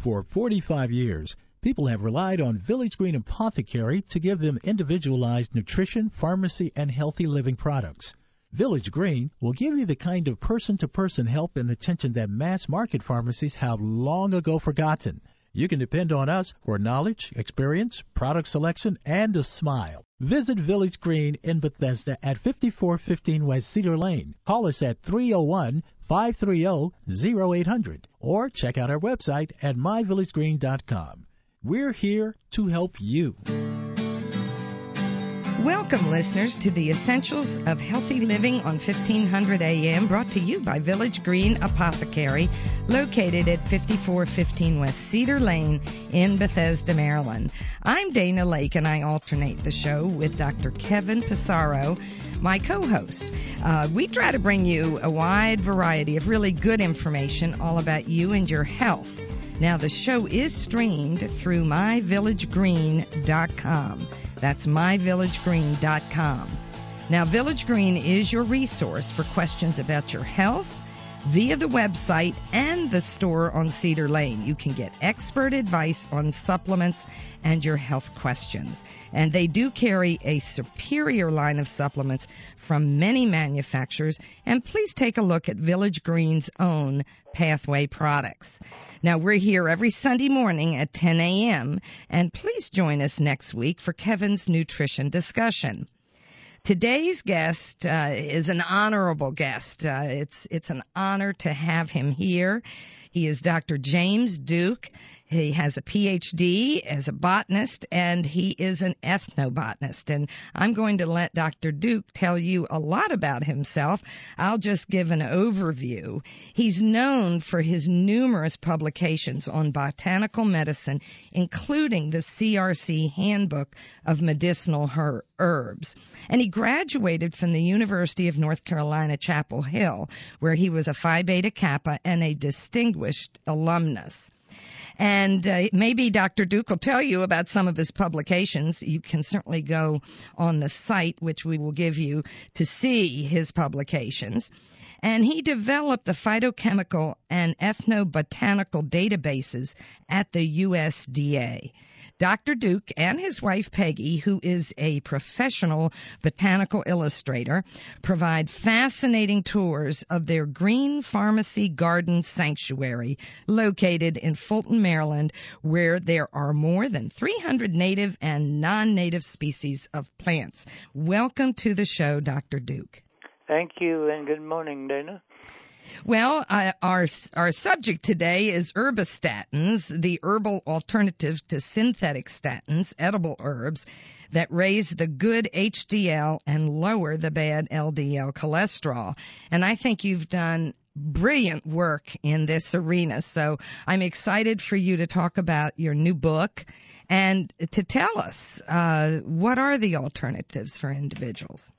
For 45 years, people have relied on Village Green Apothecary to give them individualized nutrition, pharmacy, and healthy living products. Village Green will give you the kind of person-to-person help and attention that mass-market pharmacies have long ago forgotten. You can depend on us for knowledge, experience, product selection, and a smile. Visit Village Green in Bethesda at 5415 West Cedar Lane. Call us at 301-530-0800 or check out our website at myvillagegreen.com. We're here to help you. Welcome, listeners, to the Essentials of Healthy Living on 1500 AM, brought to you by Village Green Apothecary, located at 5415 West Cedar Lane in Bethesda, Maryland. I'm Dana Lake, and I alternate the show with Dr. Kevin Pissarro, my co-host. We try to bring you a wide variety of really good information all about you and your health. Now, the show is streamed through myvillagegreen.com. That's myvillagegreen.com. Now, Village Green is your resource for questions about your health via the website and the store on Cedar Lane. You can get expert advice on supplements and your health questions. And they do carry a superior line of supplements from many manufacturers. And please take a look at Village Green's own Pathway products. Now, we're here every Sunday morning at 10 a.m., and please join us next week for Kevin's Nutrition Discussion. Today's guest is an honorable guest. It's an honor to have him here. He is Dr. James Duke. He has a Ph.D. as a botanist, and he is an ethnobotanist. And I'm going to let Dr. Duke tell you a lot about himself. I'll just give an overview. He's known for his numerous publications on botanical medicine, including the CRC Handbook of Medicinal Herbs. And he graduated from the University of North Carolina, Chapel Hill, where he was a Phi Beta Kappa and a distinguished alumnus. And maybe Dr. Duke will tell you about some of his publications. You can certainly go on the site, which we will give you, to see his publications. And he developed the phytochemical and ethnobotanical databases at the USDA. Dr. Duke and his wife Peggy, who is a professional botanical illustrator, provide fascinating tours of their Green Pharmacy Garden Sanctuary located in Fulton, Maryland, where there are more than 300 native and non-native species of plants. Welcome to the show, Dr. Duke. Thank you, and good morning, Dana. Well, our subject today is herbistatins, the herbal alternative to synthetic statins, edible herbs that raise the good HDL and lower the bad LDL cholesterol. And I think you've done brilliant work in this arena. So I'm excited for you to talk about your new book and to tell us what are the alternatives for individuals.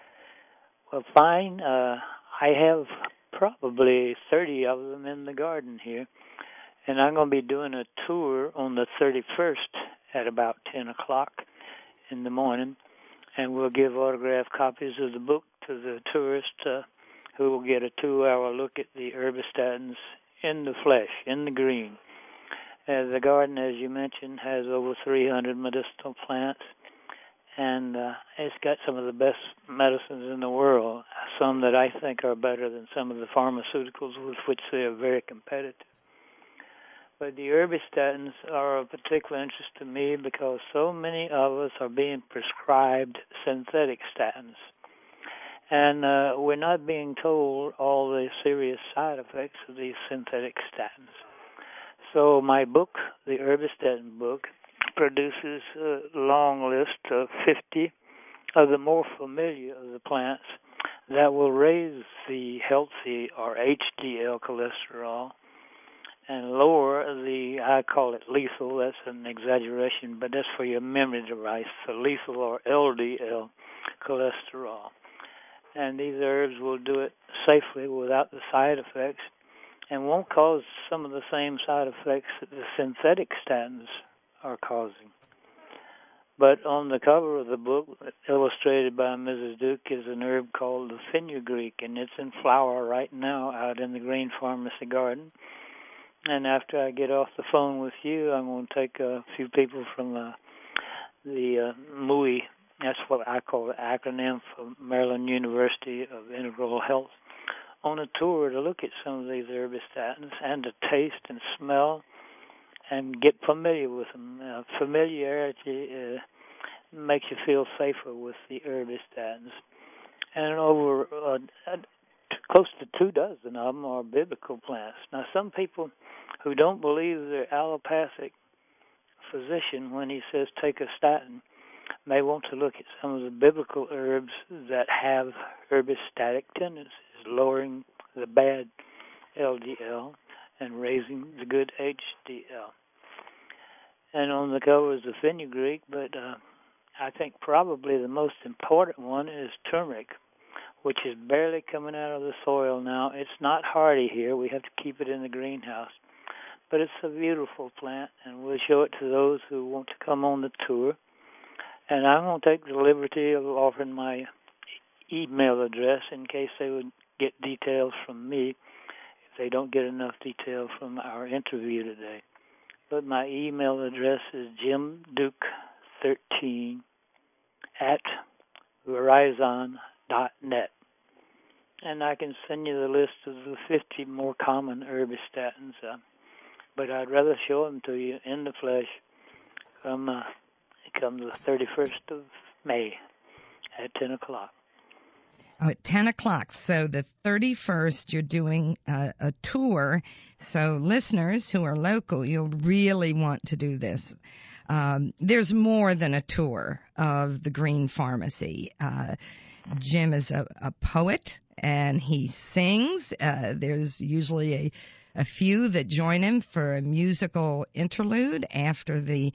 Well, fine. I have probably 30 of them in the garden here, and I'm going to be doing a tour on the 31st at about 10 o'clock in the morning, and we'll give autographed copies of the book to the tourist who will get a 2-hour look at the herbistatins in the flesh, in the green. The garden, as you mentioned, has over 300 medicinal plants, and it's got some of the best medicines in the world, some that I think are better than some of the pharmaceuticals with which they are very competitive. But the herbistatins are of particular interest to me because so many of us are being prescribed synthetic statins. And we're not being told all the serious side effects of these synthetic statins. So my book, the herbistatin book, produces a long list of 50 of the more familiar of the plants that will raise the healthy or HDL cholesterol and lower the, I call it lethal, that's an exaggeration, but that's for your memory device, the lethal or LDL cholesterol. And these herbs will do it safely without the side effects and won't cause some of the same side effects that the synthetic statins are causing. But on the cover of the book, illustrated by Mrs. Duke, is an herb called the fenugreek, and it's in flower right now out in the Green Pharmacy Garden. And after I get off the phone with you, I'm going to take a few people from the MUI. That's what I call the acronym for Maryland University of Integral Health, on a tour to look at some of these herbistatins and to taste and smell and get familiar with them. Familiarity makes you feel safer with the herbistatins. And over close to 24 of them are biblical plants. Now, some people who don't believe their allopathic physician when he says take a statin may want to look at some of the biblical herbs that have herbistatic tendencies, lowering the bad LDL and raising the good HDL. And on the cover is the fenugreek, but I think probably the most important one is turmeric, which is barely coming out of the soil now. It's not hardy here. We have to keep it in the greenhouse. But it's a beautiful plant, and we'll show it to those who want to come on the tour. And I'm going to take the liberty of offering my email address in case they would get details from me if they don't get enough detail from our interview today. But my email address is jimduke13@verizon.net. And I can send you the list of the 50 more common herbistatins. But I'd rather show them to you in the flesh come the 31st of May at 10 o'clock. Oh, at 10 o'clock. So the 31st, you're doing a tour. So listeners who are local, you'll really want to do this. There's more than a tour of the Green Pharmacy. Jim is a poet, and he sings. There's usually a few that join him for a musical interlude after the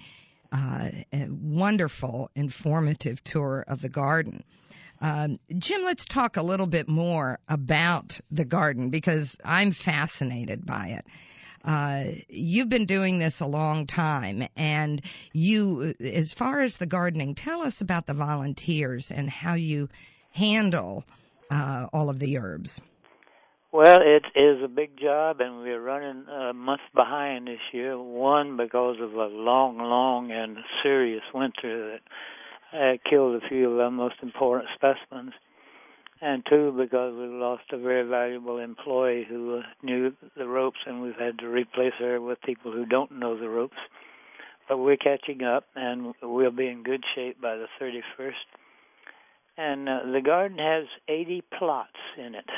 wonderful, informative tour of the garden. Jim, let's talk a little bit more about the garden because I'm fascinated by it. You've been doing this a long time, and you, as far as the gardening, tell us about the volunteers and how you handle all of the herbs. Well, it is a big job, and we're running a month behind this year. One, because of a long and serious winter that killed a few of our most important specimens. And two, because we lost a very valuable employee who knew the ropes, and we've had to replace her with people who don't know the ropes. But we're catching up, and we'll be in good shape by the 31st. And the garden has 80 plots in it.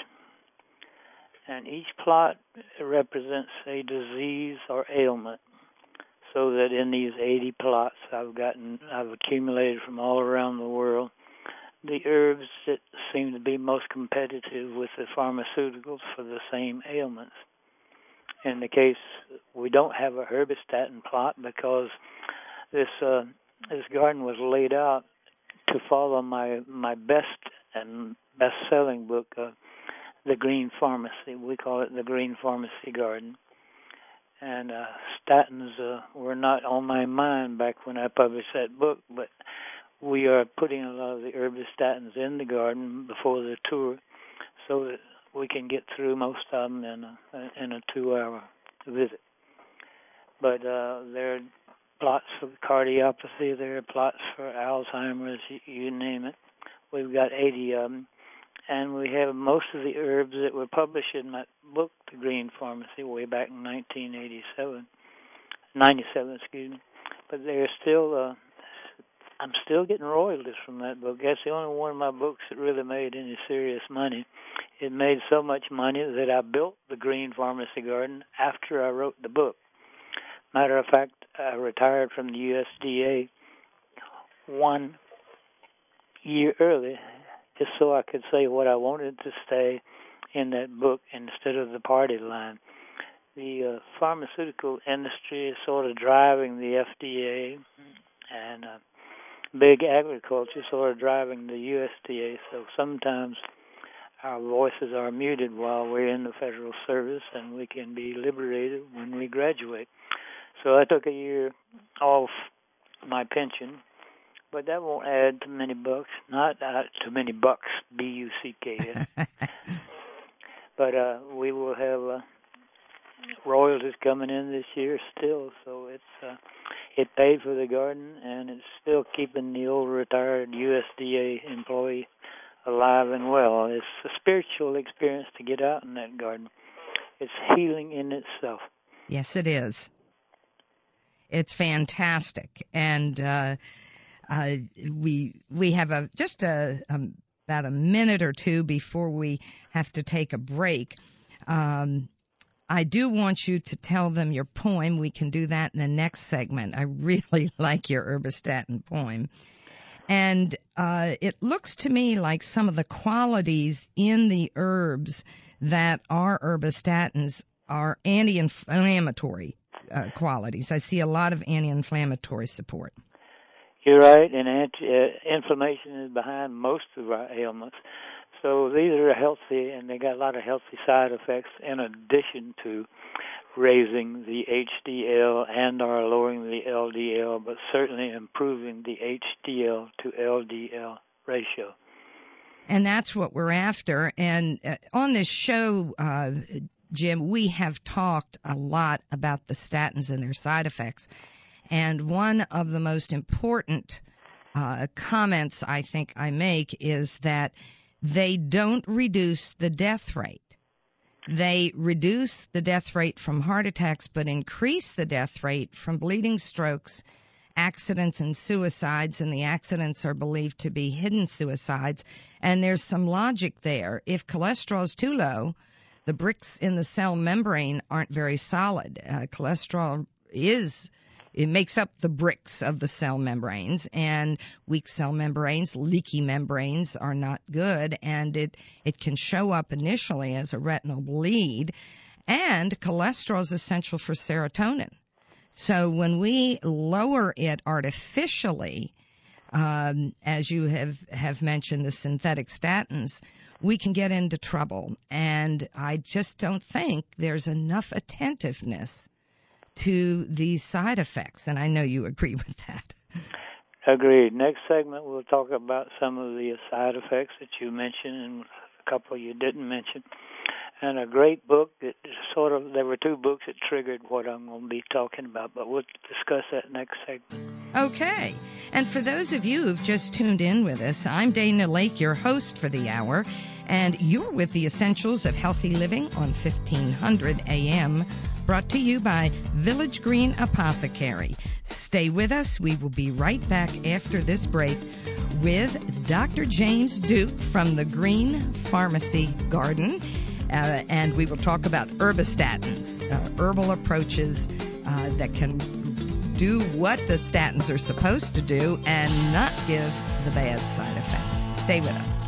And each plot represents a disease or ailment, so that in these 80 plots I've accumulated from all around the world the herbs that seem to be most competitive with the pharmaceuticals for the same ailments. In the case, we don't have a herbistatin plot because this garden was laid out to follow my best-selling book, The Green Pharmacy. We call it The Green Pharmacy Garden. And statins were not on my mind back when I published that book, but we are putting a lot of the herbistatins in the garden before the tour so that we can get through most of them in a 2-hour visit. But there are plots for cardiopathy, there are plots for Alzheimer's, you name it. We've got 80 of them. And we have most of the herbs that were published in my book, The Green Pharmacy, way back in 97, excuse me. But they're still, I'm still getting royalties from that book. That's the only one of my books that really made any serious money. It made so much money that I built the Green Pharmacy Garden after I wrote the book. Matter of fact, I retired from the USDA 1 year early, just so I could say what I wanted to say in that book instead of the party line. The pharmaceutical industry is sort of driving the FDA, and big agriculture sort of driving the USDA, so sometimes our voices are muted while we're in the federal service, and we can be liberated when we graduate. So I took a year off my pension, but that won't add too many bucks. Not too many bucks, B-U-C-K-S. But we will have royalties coming in this year still, so it paid for the garden, and it's still keeping the old retired USDA employee alive and well. It's a spiritual experience to get out in that garden. It's healing in itself. Yes, it is. It's fantastic, and we have about a minute or two before we have to take a break. I do want you to tell them your poem. We can do that in the next segment. I really like your herbistatin poem. And it looks to me like some of the qualities in the herbs that are herbistatins are anti-inflammatory qualities. I see a lot of anti-inflammatory support. You're right, and inflammation is behind most of our ailments. So these are healthy, and they got a lot of healthy side effects in addition to raising the HDL and/or lowering the LDL, but certainly improving the HDL to LDL ratio. And that's what we're after. And on this show, Jim, we have talked a lot about the statins and their side effects. And one of the most important comments I think I make is that they don't reduce the death rate. They reduce the death rate from heart attacks, but increase the death rate from bleeding strokes, accidents, and suicides, and the accidents are believed to be hidden suicides. And there's some logic there. If cholesterol is too low, the bricks in the cell membrane aren't very solid. Cholesterol it makes up the bricks of the cell membranes, and weak cell membranes, leaky membranes are not good, and it can show up initially as a retinal bleed. And cholesterol is essential for serotonin. So when we lower it artificially, as you have mentioned, the synthetic statins, we can get into trouble. And I just don't think there's enough attentiveness to these side effects, and I know you agree with that. Agreed. Next segment, we'll talk about some of the side effects that you mentioned and a couple you didn't mention. And a great book that there were two books that triggered what I'm going to be talking about, but we'll discuss that next segment. Okay. And for those of you who've just tuned in with us, I'm Dana Lake, your host for the hour, and you're with the Essentials of Healthy Living on 1500 AM, brought to you by Village Green Apothecary. Stay with us. We will be right back after this break with Dr. James Duke from the Green Pharmacy Garden, and we will talk about herbistatins, herbal approaches that can do what the statins are supposed to do and not give the bad side effects. Stay with us.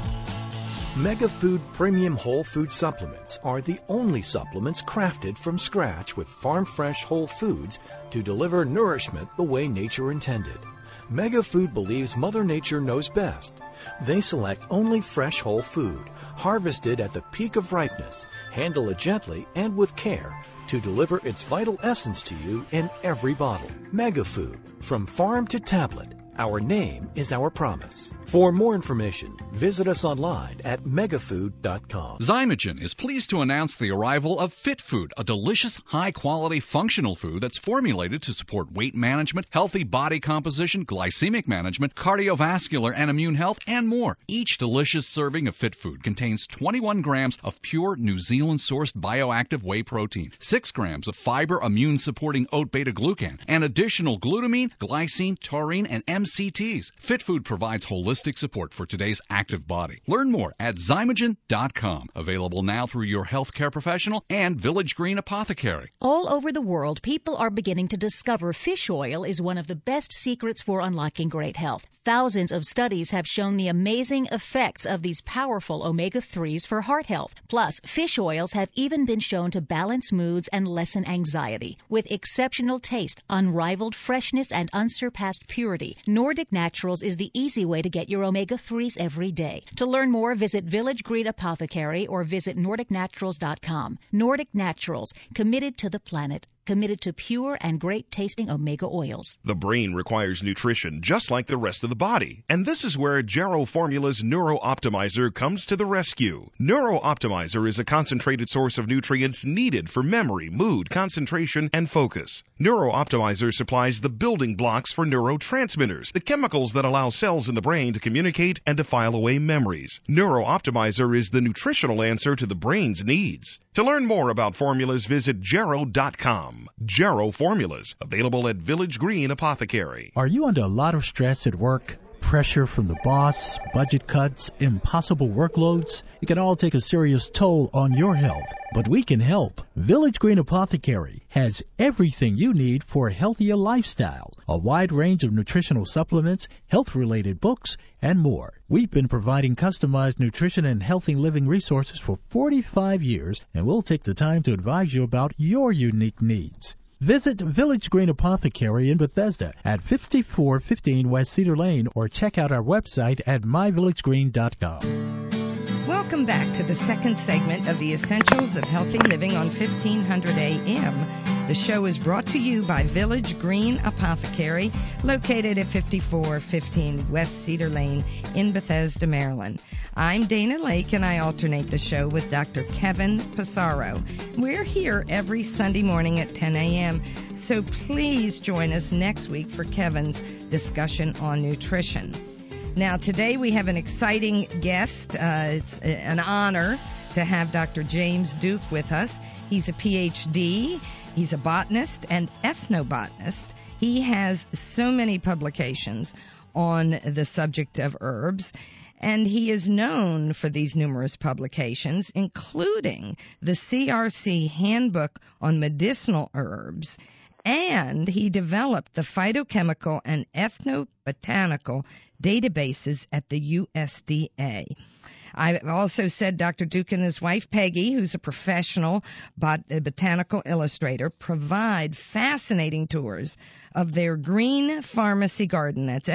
MegaFood Premium Whole Food Supplements are the only supplements crafted from scratch with farm-fresh whole foods to deliver nourishment the way nature intended. MegaFood believes Mother Nature knows best. They select only fresh whole food, harvested at the peak of ripeness, handle it gently and with care to deliver its vital essence to you in every bottle. MegaFood, from farm to tablet. Our name is our promise. For more information, visit us online at megafood.com. Zymogen is pleased to announce the arrival of Fit Food, a delicious, high-quality functional food that's formulated to support weight management, healthy body composition, glycemic management, cardiovascular and immune health, and more. Each delicious serving of Fit Food contains 21 grams of pure New Zealand-sourced bioactive whey protein, 6 grams of fiber immune-supporting oat beta-glucan, and additional glutamine, glycine, taurine, and MCTs. Fit Food provides holistic support for today's active body. Learn more at Zymogen.com. Available now through your healthcare professional and Village Green Apothecary. All over the world, people are beginning to discover fish oil is one of the best secrets for unlocking great health. Thousands of studies have shown the amazing effects of these powerful omega-3s for heart health. Plus, fish oils have even been shown to balance moods and lessen anxiety. With exceptional taste, unrivaled freshness, and unsurpassed purity, Nordic Naturals is the easy way to get your omega-3s every day. To learn more, visit Village Green Apothecary or visit NordicNaturals.com. Nordic Naturals, committed to the planet. committed to pure and great-tasting omega oils. The brain requires nutrition just like the rest of the body, and this is where Jarrow Formula's Neuro Optimizer comes to the rescue. Neuro Optimizer is a concentrated source of nutrients needed for memory, mood, concentration, and focus. Neuro Optimizer supplies the building blocks for neurotransmitters, the chemicals that allow cells in the brain to communicate and to file away memories. Neuro Optimizer is the nutritional answer to the brain's needs. To learn more about formulas, visit Jarrow.com. Jarrow Formulas, available at Village Green Apothecary. Are you under a lot of stress at work? Pressure from the boss, budget cuts, impossible workloads? It can all take a serious toll on your health. But we can help. Village Green Apothecary has everything you need for a healthier lifestyle. A wide range of nutritional supplements, health-related books, and more. We've been providing customized nutrition and healthy living resources for 45 years, and we'll take the time to advise you about your unique needs. Visit Village Green Apothecary in Bethesda at 5415 West Cedar Lane or check out our website at myvillagegreen.com. Welcome back to the second segment of the Essentials of Healthy Living on 1500 AM. The show is brought to you by Village Green Apothecary, located at 5415 West Cedar Lane in Bethesda, Maryland. I'm Dana Lake, and I alternate the show with Dr. Kevin Passaro. We're here every Sunday morning at 10 a.m., so please join us next week for Kevin's discussion on nutrition. Now, today we have an exciting guest. It's an honor to have Dr. James Duke with us. He's a Ph.D., he's a botanist and ethnobotanist. He has so many publications on the subject of herbs, and he is known for these numerous publications, including the CRC Handbook on Medicinal Herbs, and he developed the phytochemical and ethnobotanical databases at the USDA. I've also said Dr. Duke and his wife, Peggy, who's a professional botanical illustrator, provide fascinating tours of their Green Pharmacy Garden. That's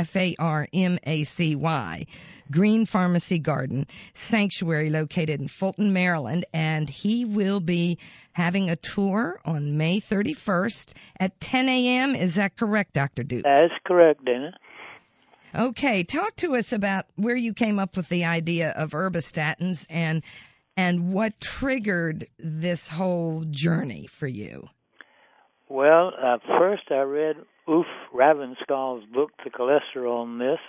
F-A-R-M-A-C-Y. Green Pharmacy Garden Sanctuary located in Fulton, Maryland. And he will be having a tour on May 31st at 10 a.m. Is that correct, Dr. Duke? That's correct, Dana. Okay, talk to us about where you came up with the idea of herbistatins and what triggered this whole journey for you. Well, first I read Ulf Ravenskull's book, The Cholesterol Myth,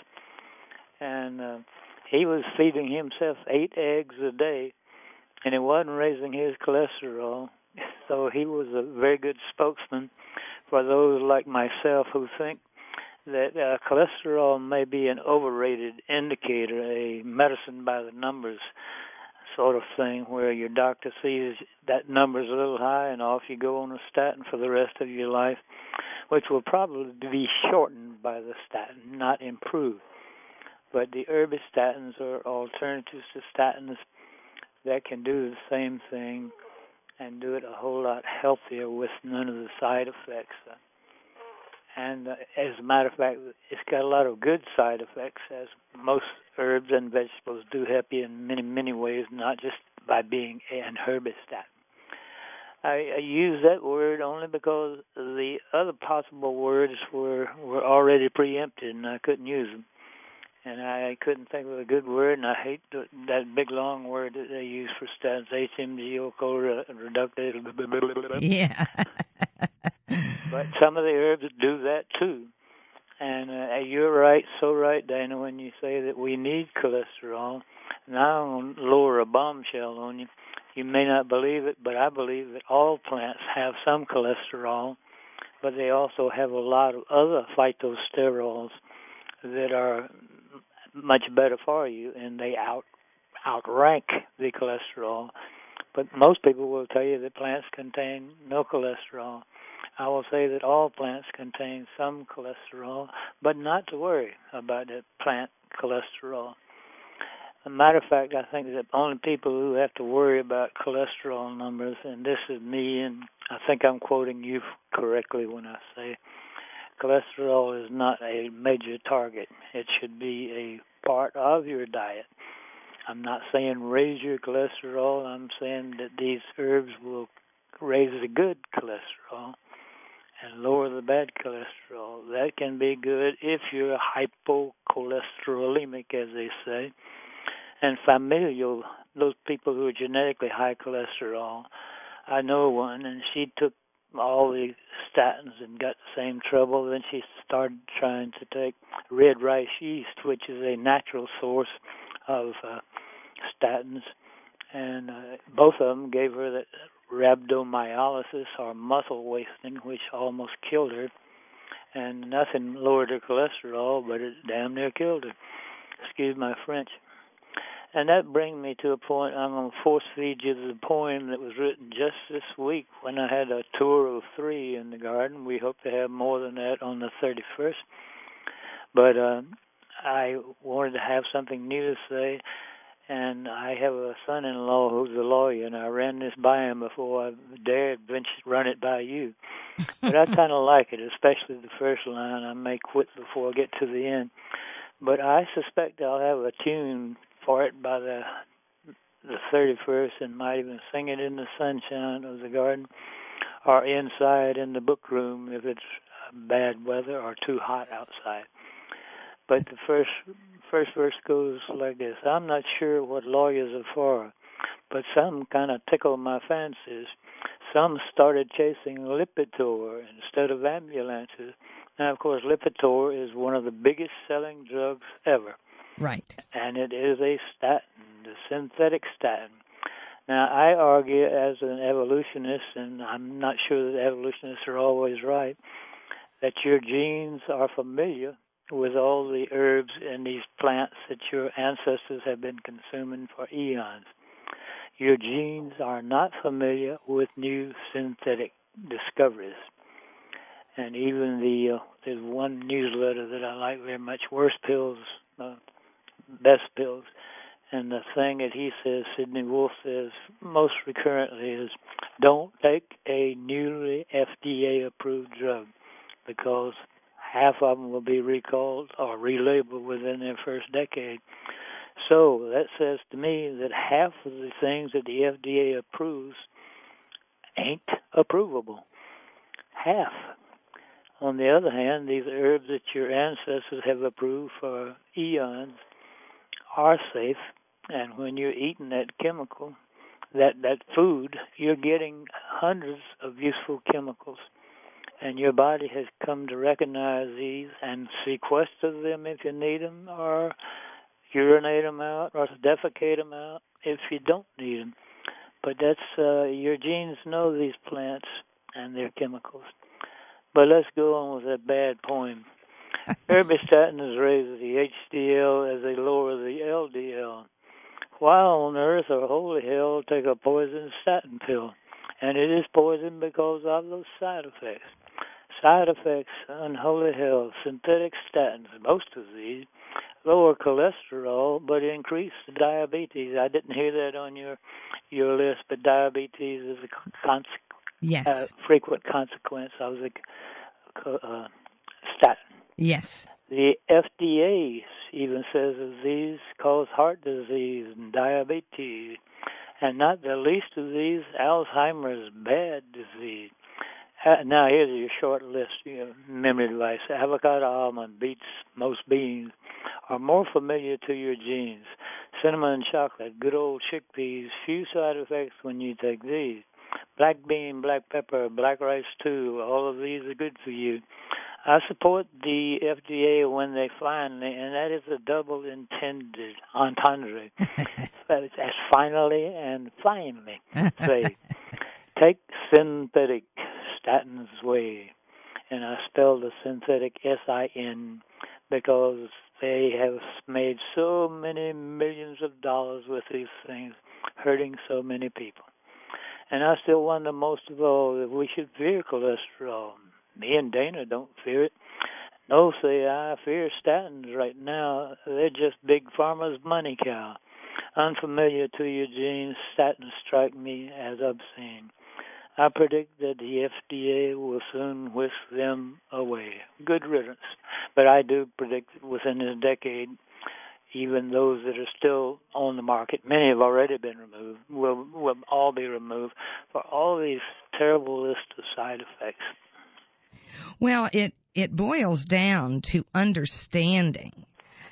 and he was feeding himself 8 eggs a day, and it wasn't raising his cholesterol, so he was a very good spokesman for those like myself who think that cholesterol may be an overrated indicator, a medicine by the numbers sort of thing, where your doctor sees that number's a little high and off you go on a statin for the rest of your life, which will probably be shortened by the statin, not improved. But the herbistatins are alternatives to statins that can do the same thing and do it a whole lot healthier with none of the side effects. And as a matter of fact, it's got a lot of good side effects, as most herbs and vegetables do help you in many, many ways, not just by being an herbistat. I use that word only because the other possible words were already preempted, and I couldn't use them. And I couldn't think of a good word, and I hate that big long word that they use for statins, HMG, reductase. Yeah. But some of the herbs do that too. And you're right, so right, Dana, when you say that we need cholesterol. Now I'm going to lower a bombshell on you. You may not believe it, but I believe that all plants have some cholesterol, but they also have a lot of other phytosterols that are much better for you, and they outrank the cholesterol. But most people will tell you that plants contain no cholesterol. I will say that all plants contain some cholesterol, but not to worry about the plant cholesterol. As a matter of fact, I think that only people who have to worry about cholesterol numbers, and this is me, and I think I'm quoting you correctly when I say cholesterol is not a major target. It should be a part of your diet. I'm not saying raise your cholesterol. I'm saying that these herbs will raise the good cholesterol. and lower the bad cholesterol. That can be good if you're hypocholesterolemic, as they say. And familial, those people who are genetically high cholesterol. I know one, and she took all the statins and got the same trouble. Then she started trying to take red rice yeast, which is a natural source of statins. And both of them gave her that rhabdomyolysis, or muscle wasting, which almost killed her. And nothing lowered her cholesterol, but it damn near killed her. Excuse my French. And that brings me to a point. I'm going to force feed you the poem that was written just this week when I had a tour of 3 in the garden. We hope to have more than that on the 31st. But I wanted to have something new to say. And I have a son-in-law who's a lawyer, and I ran this by him before I dared run it by you. But I kind of like it, especially the first line. I may quit before I get to the end. But I suspect I'll have a tune for it by the 31st, and might even sing it in the sunshine of the garden or inside in the book room if it's bad weather or too hot outside. But the first verse goes like this. I'm not sure what lawyers are for, but some kind of tickle my fancies. Some started chasing Lipitor instead of ambulances. Now, of course, Lipitor is one of the biggest selling drugs ever. Right. And it is a statin, the synthetic statin. Now, I argue as an evolutionist, and I'm not sure that evolutionists are always right, that your genes are familiar with all the herbs and these plants that your ancestors have been consuming for eons. Your genes are not familiar with new synthetic discoveries. And even there's one newsletter that I like very much, Worst Pills, Best Pills. And the thing that he says, Sidney Wolf says most recurrently is, don't take a newly FDA-approved drug, because half of them will be recalled or relabeled within their first decade. So that says to me that half of the things that the FDA approves ain't approvable. Half. On the other hand, these herbs that your ancestors have approved for eons are safe, and when you're eating that chemical, that food, you're getting hundreds of useful chemicals. And your body has come to recognize these and sequester them if you need them, or urinate them out, or defecate them out if you don't need them. But that's your genes know these plants and their chemicals. But let's go on with that bad poem. Herbistatins raise the HDL as they lower the LDL. Why on earth or holy hell take a poison statin pill? And it is poison because of those side effects. Side effects, unholy hell, synthetic statins, most of these, lower cholesterol, but increase diabetes. I didn't hear that on your list, but diabetes is a frequent consequence of the statin. Yes. The FDA even says that these cause heart disease and diabetes, and not the least of these, Alzheimer's bad disease. Now, here's your short list, memory device. Avocado, almond, beets, most beans are more familiar to your genes. Cinnamon and chocolate, good old chickpeas, few side effects when you take these. Black bean, black pepper, black rice too, all of these are good for you. I support the FDA when they finally, and that is a double intended entendre. That's finally and finally say, take synthetic statins way. And I spell the synthetic S-I-N because they have made so many millions of dollars with these things, hurting so many people. And I still wonder most of all if we should fear cholesterol. Me and Dana don't fear it. No, say I fear statins right now. They're just big pharma's money cow. Unfamiliar to your genes, statins strike me as obscene. I predict that the FDA will soon whisk them away. Good riddance. But I do predict that within this decade, even those that are still on the market, many have already been removed, will all be removed for all these terrible list of side effects. Well, it boils down to understanding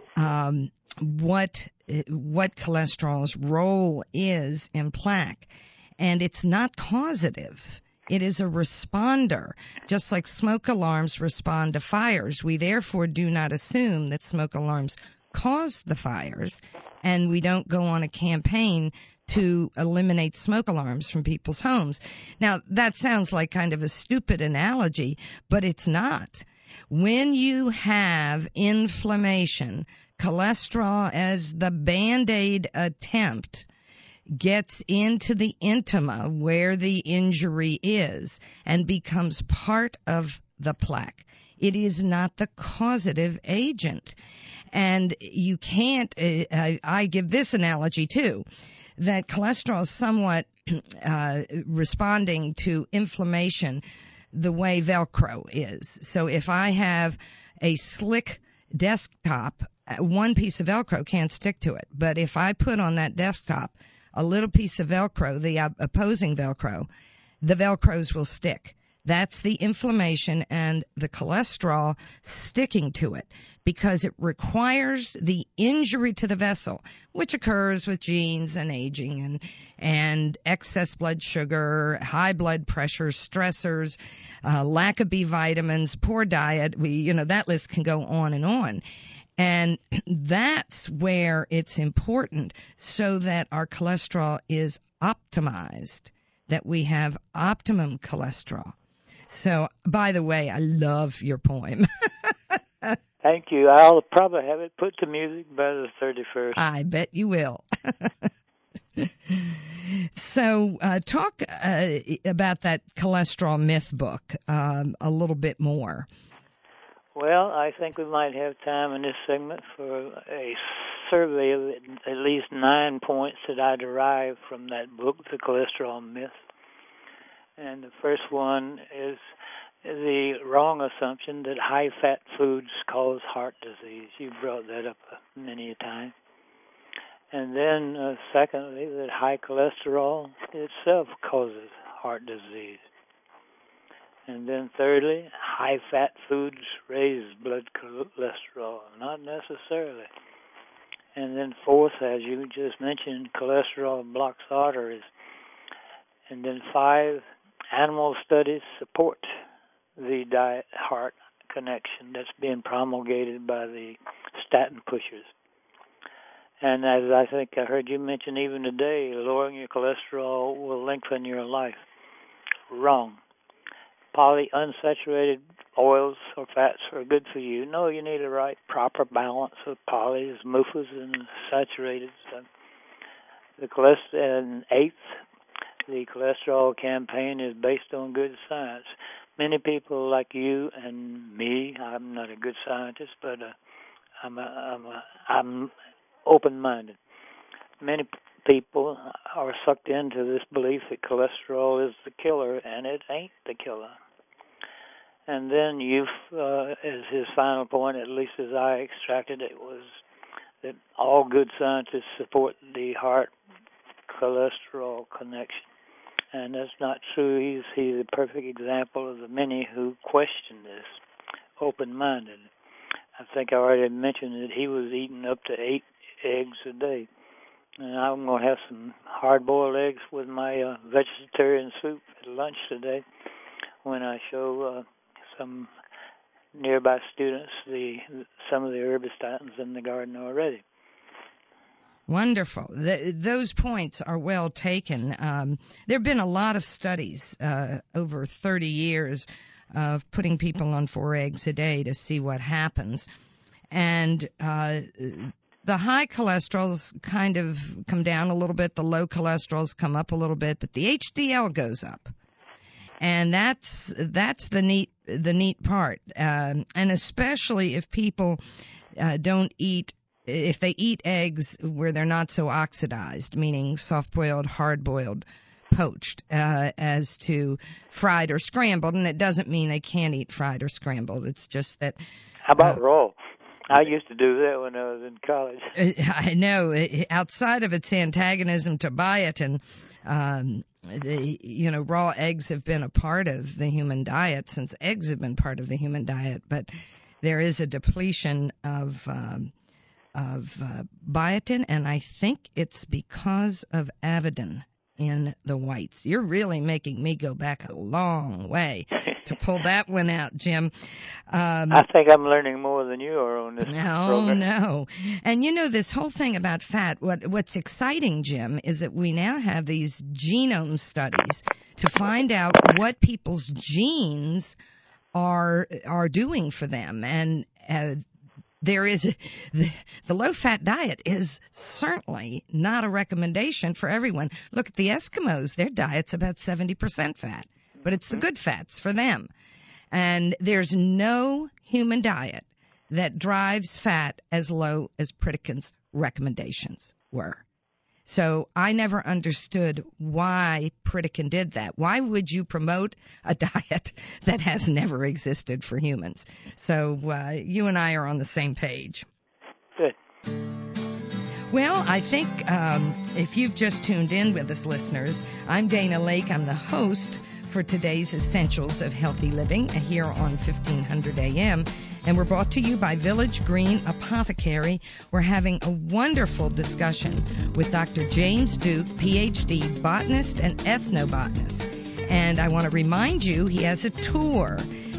what cholesterol's role is in plaque, and it's not causative. It is a responder. Just like smoke alarms respond to fires, we therefore do not assume that smoke alarms cause the fires, and we don't go on a campaign to eliminate smoke alarms from people's homes. Now, that sounds like kind of a stupid analogy, but it's not. When you have inflammation, cholesterol as the Band-Aid attempt gets into the intima where the injury is and becomes part of the plaque. It is not the causative agent. And you can't, I give this analogy too, that cholesterol is somewhat responding to inflammation the way Velcro is. So if I have a slick desktop, one piece of Velcro can't stick to it. But if I put on that desktop a little piece of Velcro, the opposing Velcro, the Velcros will stick. That's the inflammation and the cholesterol sticking to it because it requires the injury to the vessel, which occurs with genes and aging and excess blood sugar, high blood pressure, stressors, lack of B vitamins, poor diet. That list can go on and on. And that's where it's important so that our cholesterol is optimized, that we have optimum cholesterol. So, by the way, I love your poem. Thank you. I'll probably have it put to music by the 31st. I bet you will. So, talk about that cholesterol myth book a little bit more. Well, I think we might have time in this segment for a survey of at least 9 points that I derived from that book, The Cholesterol Myth. And the first one is the wrong assumption that high-fat foods cause heart disease. You brought that up many a time. And then, secondly, that high cholesterol itself causes heart disease. And then thirdly, high-fat foods raise blood cholesterol. Not necessarily. And then fourth, as you just mentioned, cholesterol blocks arteries. And then 5, animal studies support the diet-heart connection that's being promulgated by the statin pushers. And as I think I heard you mention even today, lowering your cholesterol will lengthen your life. Wrong. Polyunsaturated oils or fats are good for you. No, you need a proper balance of polys, MUFAs, and saturated stuff. And eighth, the cholesterol campaign is based on good science. Many people like you and me, I'm not a good scientist, but I'm open-minded. Many people are sucked into this belief that cholesterol is the killer, and it ain't the killer. And then as his final point, at least as I extracted it, was that all good scientists support the heart cholesterol connection. And that's not true. He's a perfect example of the many who question this, open-minded. I think I already mentioned that he was eating up to 8 eggs a day. And I'm going to have some hard-boiled eggs with my vegetarian soup at lunch today when I show some nearby students some of the herbistatins in the garden already. Wonderful. Those points are well taken. There have been a lot of studies over 30 years of putting people on 4 eggs a day to see what happens. And the high cholesterols kind of come down a little bit. The low cholesterols come up a little bit, but the HDL goes up. And that's the neat part. And especially if people don't eat, if they eat eggs where they're not so oxidized, meaning soft-boiled, hard-boiled, poached, as to fried or scrambled. And it doesn't mean they can't eat fried or scrambled. It's just that. How about raw? I used to do that when I was in college. I know. Outside of its antagonism to biotin, raw eggs have been a part of the human diet since eggs have been part of the human diet, but there is a depletion of biotin, and I think it's because of avidin in the whites. You're really making me go back a long way to pull that one out, Jim. I think I'm learning more than you are on this program. No. And this whole thing about fat, what's exciting, Jim, is that we now have these genome studies to find out what people's genes are doing for them. And there is the low-fat diet is certainly not a recommendation for everyone. Look at the Eskimos. Their diet's about 70% fat, but it's the good fats for them. And there's no human diet that drives fat as low as Pritikin's recommendations were. So I never understood why Pritikin did that. Why would you promote a diet that has never existed for humans? So you and I are on the same page. Good. Well, I think if you've just tuned in with us, listeners, I'm Dana Lake. I'm the host for today's Essentials of Healthy Living here on 1500 AM. And we're brought to you by Village Green Apothecary. We're having a wonderful discussion with Dr. James Duke, PhD, botanist and ethnobotanist. And I want to remind you, he has a tour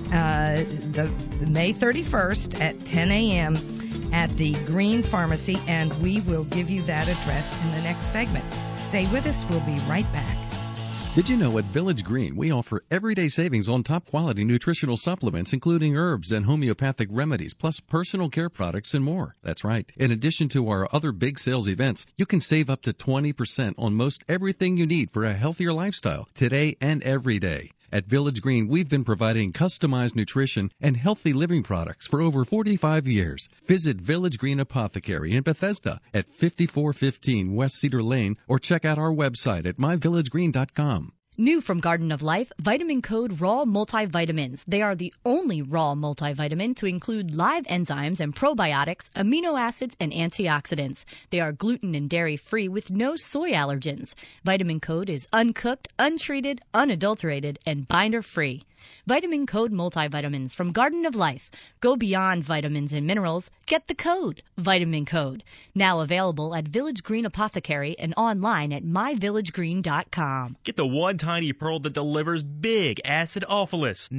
the May 31st at 10 a.m. at the Green Pharmacy, and we will give you that address in the next segment. Stay with us. We'll be right back. Did you know at Village Green we offer everyday savings on top quality nutritional supplements, including herbs and homeopathic remedies, plus personal care products and more? That's right. In addition to our other big sales events, you can save up to 20% on most everything you need for a healthier lifestyle today and every day. At Village Green, we've been providing customized nutrition and healthy living products for over 45 years. Visit Village Green Apothecary in Bethesda at 5415 West Cedar Lane, or check out our website at myvillagegreen.com. New from Garden of Life, Vitamin Code Raw Multivitamins. They are the only raw multivitamin to include live enzymes and probiotics, amino acids, and antioxidants. They are gluten and dairy-free with no soy allergens. Vitamin Code is uncooked, untreated, unadulterated, and binder-free. Vitamin Code Multivitamins from Garden of Life. Go beyond vitamins and minerals. Get the code, Vitamin Code. Now available at Village Green Apothecary and online at myvillagegreen.com. Get the one tiny pearl that delivers big acidophilus,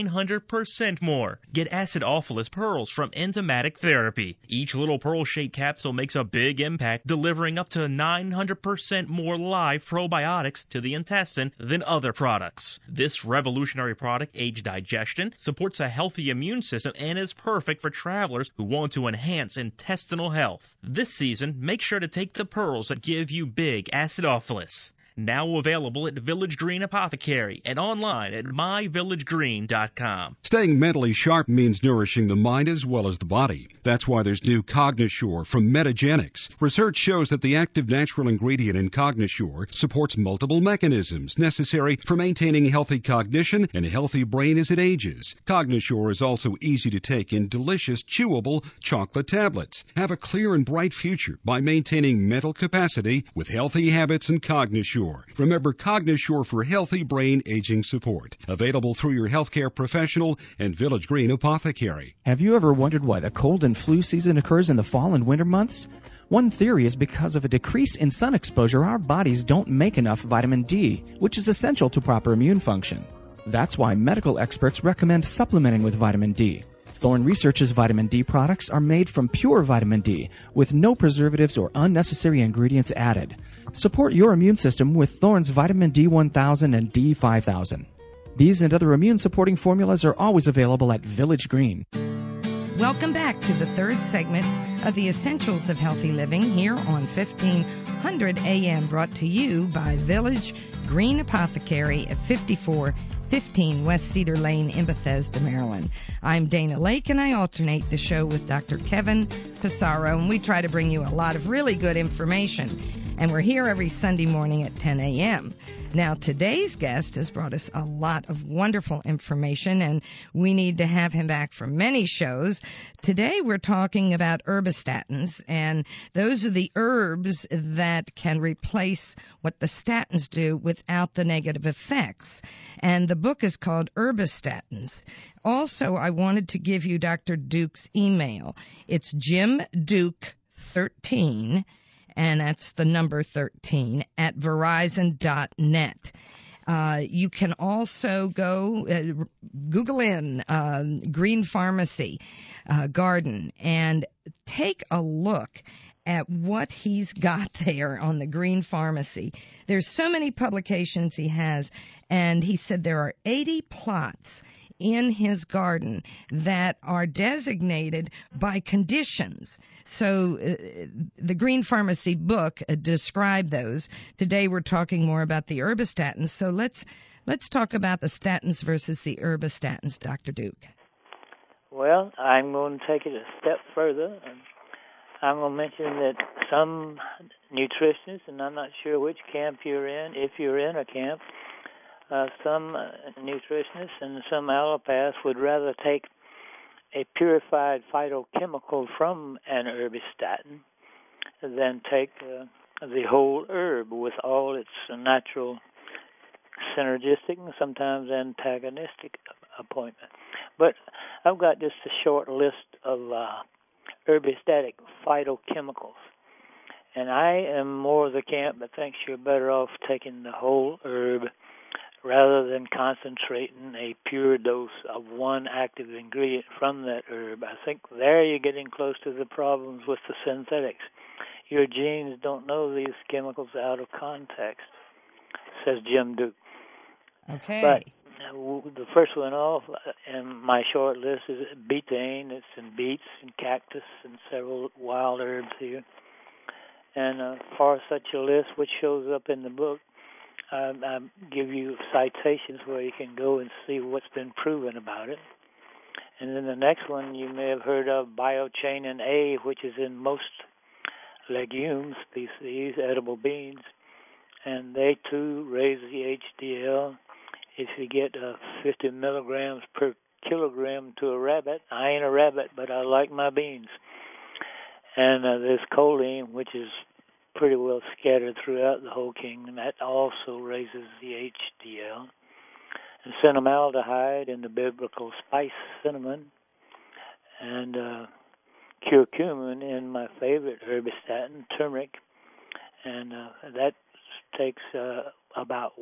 900% more. Get acidophilus pearls from Enzymatic Therapy. Each little pearl-shaped capsule makes a big impact, delivering up to 900% more live probiotics to the intestine than other products. This revolutionary product aids digestion, supports a healthy immune system, and is perfect for travelers who want to enhance intestinal health. This season, make sure to take the pearls that give you big acidophilus. Now available at Village Green Apothecary and online at myvillagegreen.com. Staying mentally sharp means nourishing the mind as well as the body. That's why there's new Cognosure from Metagenics. Research shows that the active natural ingredient in Cognosure supports multiple mechanisms necessary for maintaining healthy cognition and a healthy brain as it ages. Cognosure is also easy to take in delicious, chewable chocolate tablets. Have a clear and bright future by maintaining mental capacity with healthy habits and Cognosure. Remember, Cognosure for healthy brain aging support. Available through your healthcare professional and Village Green Apothecary. Have you ever wondered why the cold and flu season occurs in the fall and winter months? One theory is because of a decrease in sun exposure, our bodies don't make enough vitamin D, which is essential to proper immune function. That's why medical experts recommend supplementing with vitamin D. Thorne Research's vitamin D products are made from pure vitamin D with no preservatives or unnecessary ingredients added. Support your immune system with Thorne's vitamin D1000 and D5000. These and other immune-supporting formulas are always available at Village Green. Welcome back to the third segment of the Essentials of Healthy Living here on 1500 AM, brought to you by Village Green Apothecary at 5415 West Cedar Lane in Bethesda, Maryland. I'm Dana Lake, and I alternate the show with Dr. Kevin Pissarro, and we try to bring you a lot of really good information. And we're here every Sunday morning at 10 a.m. Now, today's guest has brought us a lot of wonderful information, and we need to have him back for many shows. Today, we're talking about herbistatins, and those are the herbs that can replace what the statins do without the negative effects. And the book is called Herbistatins. Also, I wanted to give you Dr. Duke's email. It's jimduke13, and that's the number 13, at verizon.net. You can also go Google in Green Pharmacy Garden and take a look at what he's got there on the Green Pharmacy. There's so many publications he has, and he said there are 80 plots in his garden that are designated by conditions. So the Green Pharmacy book described those. Today we're talking more about the herbistatins. So let's talk about the statins versus the herbistatins, Dr. Duke. Well, I'm going to take it a step further. I'm going to mention that some nutritionists, and I'm not sure which camp you're in, if you're in a camp, some nutritionists and some allopaths would rather take a purified phytochemical from an herbistatin than take the whole herb with all its natural synergistic and sometimes antagonistic appointment. But I've got just a short list of herbistatic phytochemicals. And I am more of the camp that thinks you're better off taking the whole herb rather than concentrating a pure dose of one active ingredient from that herb. I think there you're getting close to the problems with the synthetics. Your genes don't know these chemicals out of context, says Jim Duke. Okay. But the first one off in my short list is betaine. It's in beets and cactus and several wild herbs here. And for such a list, which shows up in the book, I give you citations where you can go and see what's been proven about it. And then the next one you may have heard of, biochainin A, which is in most legume species, edible beans. And they, too, raise the HDL. If you get 50 milligrams per kilogram to a rabbit, I ain't a rabbit, but I like my beans. And there's choline, which is pretty well scattered throughout the whole kingdom. That also raises the HDL. And cinnamaldehyde in the biblical spice cinnamon. And curcumin in my favorite herbistatin, turmeric. And that takes about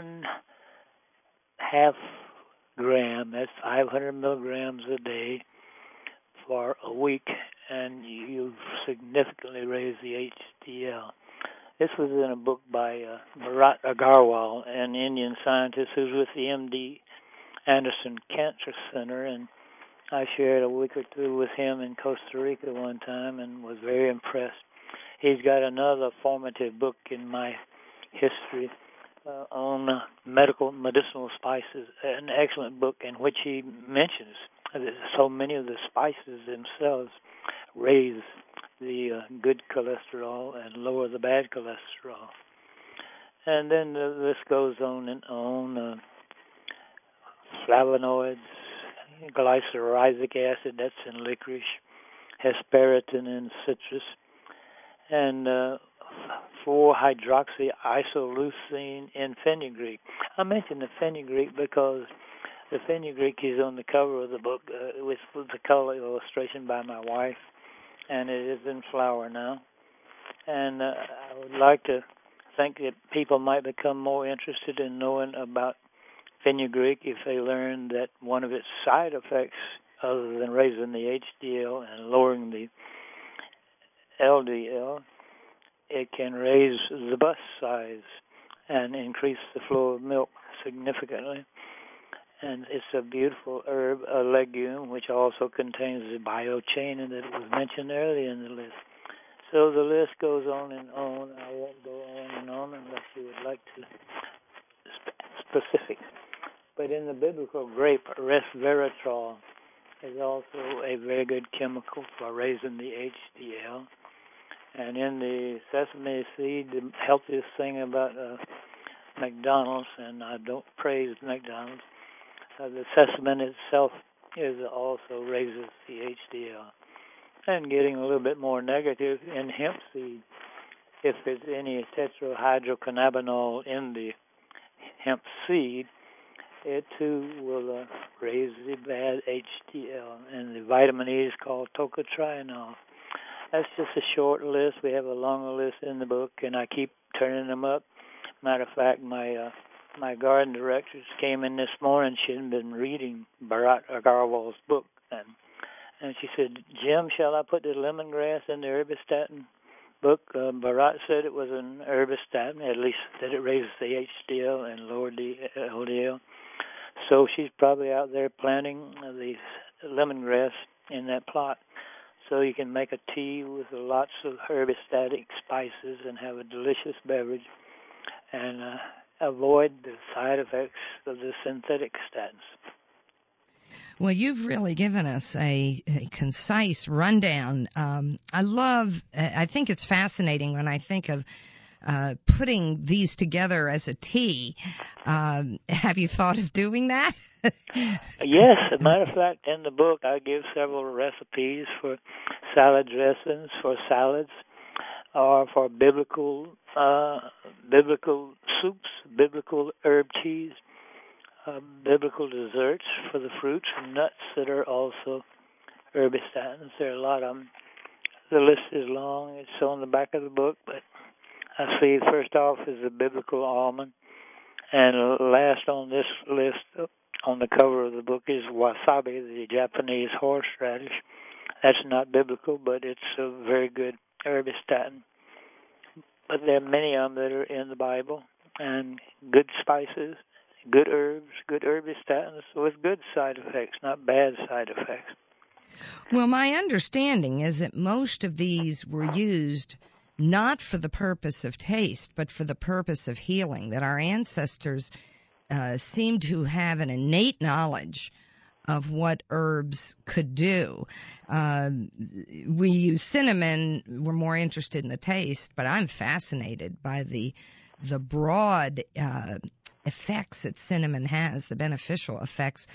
1/2 gram, that's 500 milligrams a day for a week, and you significantly raise the HDL. This was in a book by Bharat Agarwal, an Indian scientist who's with the MD Anderson Cancer Center, and I shared a week or two with him in Costa Rica one time and was very impressed. He's got another formative book in my history on medicinal spices, an excellent book in which he mentions that so many of the spices themselves raise the good cholesterol and lower the bad cholesterol. And then the list goes on and on. Flavonoids, glyceric acid, that's in licorice, hesperetin in citrus, and 4-hydroxyisoleucine in fenugreek. I mentioned the fenugreek because the fenugreek is on the cover of the book with the color illustration by my wife, and it is in flower now. And I would like to think that people might become more interested in knowing about fenugreek if they learn that one of its side effects, other than raising the HDL and lowering the LDL, it can raise the bust size and increase the flow of milk significantly. And it's a beautiful herb, a legume, which also contains the biochainin that was mentioned earlier in the list. So the list goes on and on. I won't go on and on unless you would like to specifics. But in the biblical grape, resveratrol is also a very good chemical for raising the HDL. And in the sesame seed, the healthiest thing about McDonald's, and I don't praise McDonald's, the sesame itself also raises the HDL. And getting a little bit more negative in hemp seed, if there's any tetrahydrocannabinol in the hemp seed, it too will raise the bad HDL. And the vitamin E is called tocotrienol. That's just a short list. We have a longer list in the book, and I keep turning them up. Matter of fact, my garden directors came in this morning. She had been reading Bharat Agarwal's book, and she said, "Jim, shall I put the lemongrass in the herbistatin book?" Bharat said it was an herbistatin, at least that it raises the HDL and lowered the LDL. So she's probably out there planting the lemongrass in that plot. So you can make a tea with lots of herbistatic spices and have a delicious beverage and avoid the side effects of the synthetic statins. Well, you've really given us a concise rundown. I think it's fascinating when I think of putting these together as a tea. Have you thought of doing that? Yes, as a matter of fact, in the book I give several recipes for salad dressings, for salads, or for biblical soups, biblical herb teas, biblical desserts for the fruits and nuts that are also herbistatins. There are a lot of them. The list is long. It's on the back of the book, but I see first off is the biblical almond, and last on this list on the cover of the book is wasabi, the Japanese horseradish. That's not biblical, but it's a very good herbistatin. But there are many of them that are in the Bible, and good spices, good herbs, good herbistatins with good side effects, not bad side effects. Well, my understanding is that most of these were used not for the purpose of taste, but for the purpose of healing, that our ancestors seem to have an innate knowledge of what herbs could do. We use cinnamon. We're more interested in the taste, but I'm fascinated by the broad effects that cinnamon has, the beneficial effects,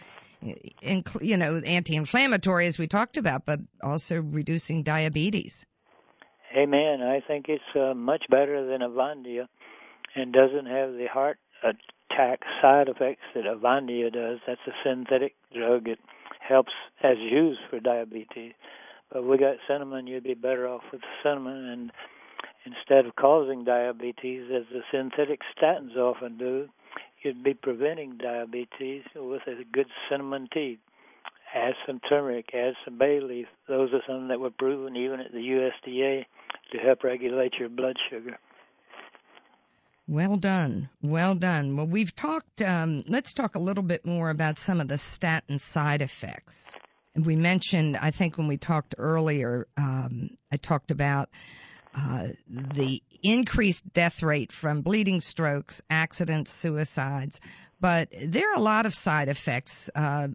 anti-inflammatory, as we talked about, but also reducing diabetes. Amen. I think it's much better than Avandia and doesn't have the heart attack side effects that Avandia does. That's a synthetic drug. It helps as used for diabetes. But we got cinnamon. You'd be better off with cinnamon, and instead of causing diabetes, as the synthetic statins often do, you'd be preventing diabetes with a good cinnamon tea. Add some turmeric, add some bay leaf. Those are some that were proven even at the USDA to help regulate your blood sugar. Well done. Well done. Well, we've talked, let's talk a little bit more about some of the statin side effects. We mentioned, I think when we talked earlier, I talked about the increased death rate from bleeding strokes, accidents, suicides. But there are a lot of side effects.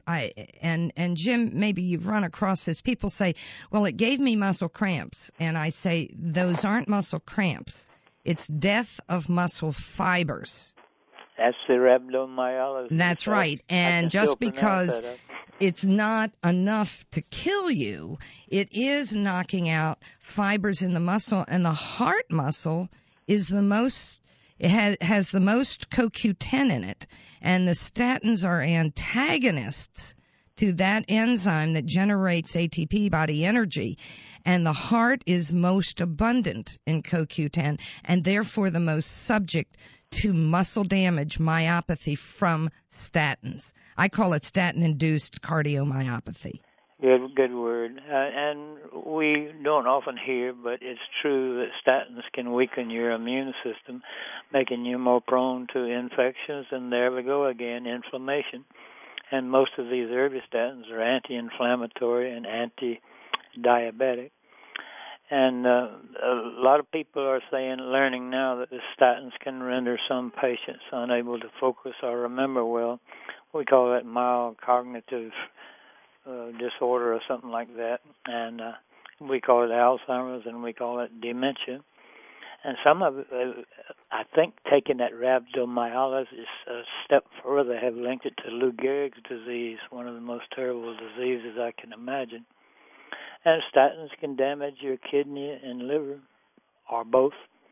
And Jim, maybe you've run across this. People say, well, it gave me muscle cramps. And I say, those aren't muscle cramps. It's death of muscle fibers. That's the rhabdomyolysis. That's right. And just because it's not enough to kill you, it is knocking out fibers in the muscle. And the heart muscle is the most, it has the most CoQ10 in it. And the statins are antagonists to that enzyme that generates ATP, body energy. And the heart is most abundant in CoQ10 and therefore the most subject to muscle damage, myopathy from statins. I call it statin-induced cardiomyopathy. Good word. And we don't often hear, but it's true that statins can weaken your immune system, making you more prone to infections, and there we go again, inflammation. And most of these herbistatins are anti-inflammatory and anti-diabetic. And a lot of people are learning now that the statins can render some patients unable to focus or remember well. We call that mild cognitive disorder or something like that. And We call it Alzheimer's, and we call it dementia. And some of it, I think, taking that rhabdomyolysis a step further, have linked it to Lou Gehrig's disease, one of the most terrible diseases I can imagine. And statins can damage your kidney and liver, or both.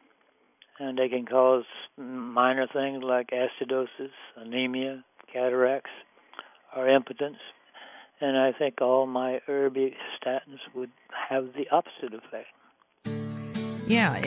And they can cause minor things like acidosis, anemia, cataracts, or impotence. And I think all my herby statins would have the opposite effect. Yeah,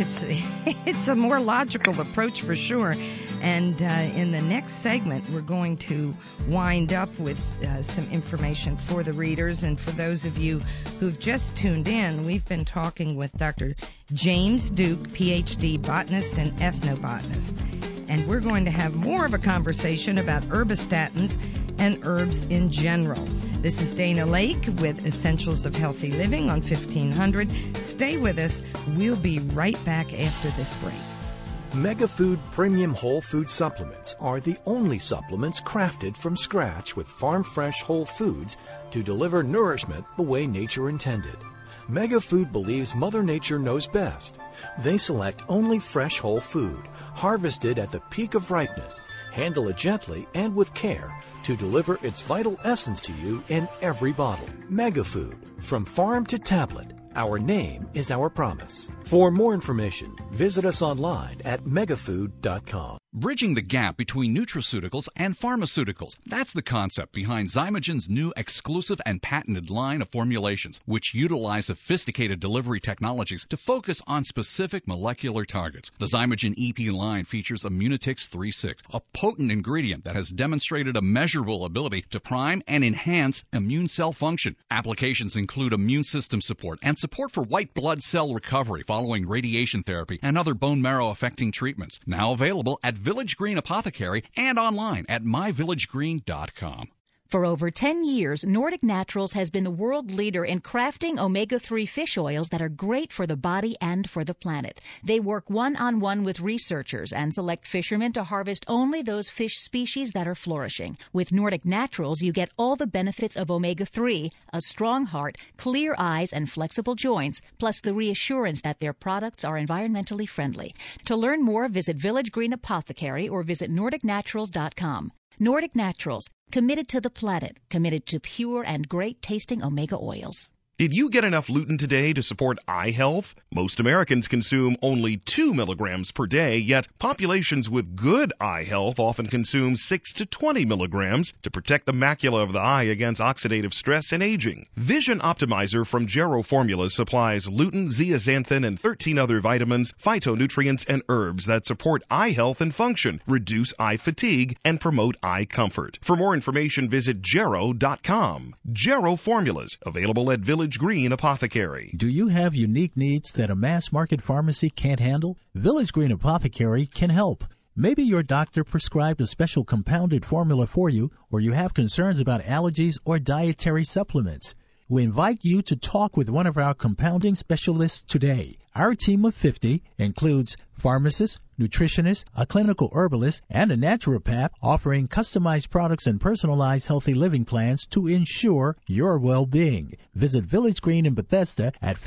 it's a more logical approach for sure. And in the next segment, we're going to wind up with some information for the readers. And for those of you who've just tuned in, we've been talking with Dr. James Duke, Ph.D., botanist and ethnobotanist. And we're going to have more of a conversation about herbistatins and herbs in general. This is Dana Lake with Essentials of Healthy Living on 1500. Stay with us. We'll be right back after this break. MegaFood Premium Whole Food Supplements are the only supplements crafted from scratch with farm-fresh whole foods to deliver nourishment the way nature intended. MegaFood believes Mother Nature knows best. They select only fresh whole food, harvested at the peak of ripeness, handle it gently and with care to deliver its vital essence to you in every bottle. MegaFood, from farm to tablet. Our name is our promise. For more information, visit us online at megafood.com. Bridging the gap between nutraceuticals and pharmaceuticals. That's the concept behind Zymogen's new exclusive and patented line of formulations, which utilize sophisticated delivery technologies to focus on specific molecular targets. The Zymogen EP line features Immunitix 3.6, a potent ingredient that has demonstrated a measurable ability to prime and enhance immune cell function. Applications include immune system support and support for white blood cell recovery following radiation therapy and other bone marrow affecting treatments. Now available at Village Green Apothecary and online at myvillagegreen.com. For over 10 years, Nordic Naturals has been the world leader in crafting omega-3 fish oils that are great for the body and for the planet. They work one-on-one with researchers and select fishermen to harvest only those fish species that are flourishing. With Nordic Naturals, you get all the benefits of omega-3, a strong heart, clear eyes, and flexible joints, plus the reassurance that their products are environmentally friendly. To learn more, visit Village Green Apothecary or visit NordicNaturals.com. Nordic Naturals, committed to the planet, committed to pure and great-tasting omega oils. Did you get enough lutein today to support eye health? Most Americans consume only 2 milligrams per day, yet populations with good eye health often consume 6 to 20 milligrams to protect the macula of the eye against oxidative stress and aging. Vision Optimizer from Gero Formula supplies lutein, zeaxanthin, and 13 other vitamins, phytonutrients, and herbs that support eye health and function, reduce eye fatigue, and promote eye comfort. For more information, visit Gero.com. Gero Formulas, available at Village Green Apothecary. Do you have unique needs that a mass market pharmacy can't handle? Village Green Apothecary can help. Maybe your doctor prescribed a special compounded formula for you, or you have concerns about allergies or dietary supplements. We invite you to talk with one of our compounding specialists today. Our team of 50 includes pharmacists, nutritionists, a clinical herbalist, and a naturopath offering customized products and personalized healthy living plans to ensure your well-being. Visit Village Green in Bethesda at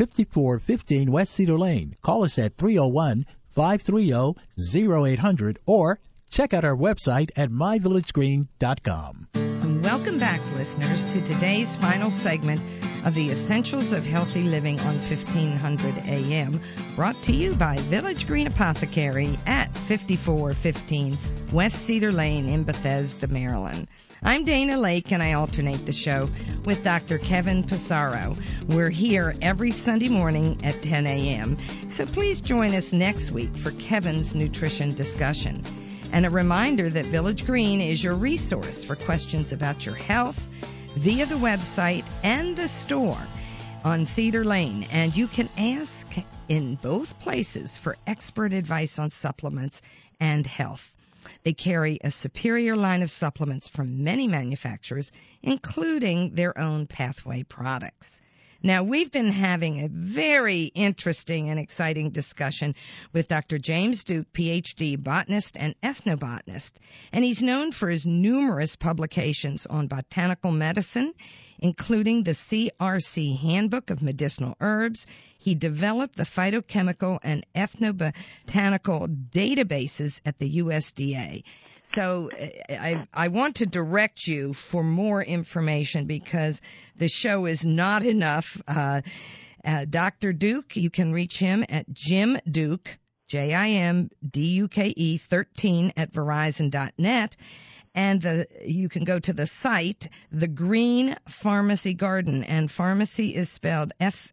5415 West Cedar Lane. Call us at 301-530-0800 or check out our website at myvillagegreen.com. Welcome back, listeners, to today's final segment of the Essentials of Healthy Living on 1500 AM, brought to you by Village Green Apothecary at 5415 West Cedar Lane in Bethesda, Maryland. I'm Dana Lake, and I alternate the show with Dr. Kevin Passaro. We're here every Sunday morning at 10 a.m., so please join us next week for Kevin's nutrition discussion. And a reminder that Village Green is your resource for questions about your health via the website and the store on Cedar Lane. And you can ask in both places for expert advice on supplements and health. They carry a superior line of supplements from many manufacturers, including their own Pathway products. Now, we've been having a very interesting and exciting discussion with Dr. James Duke, Ph.D., botanist and ethnobotanist, and he's known for his numerous publications on botanical medicine, including the CRC Handbook of Medicinal Herbs. He developed the phytochemical and ethnobotanical databases at the USDA. So I want to direct you for more information because the show is not enough. Dr. Duke, you can reach him at Jim Duke, JIMDUKE 13 at Verizon.net. And you can go to the site, The Green Pharmacy Garden, and pharmacy is spelled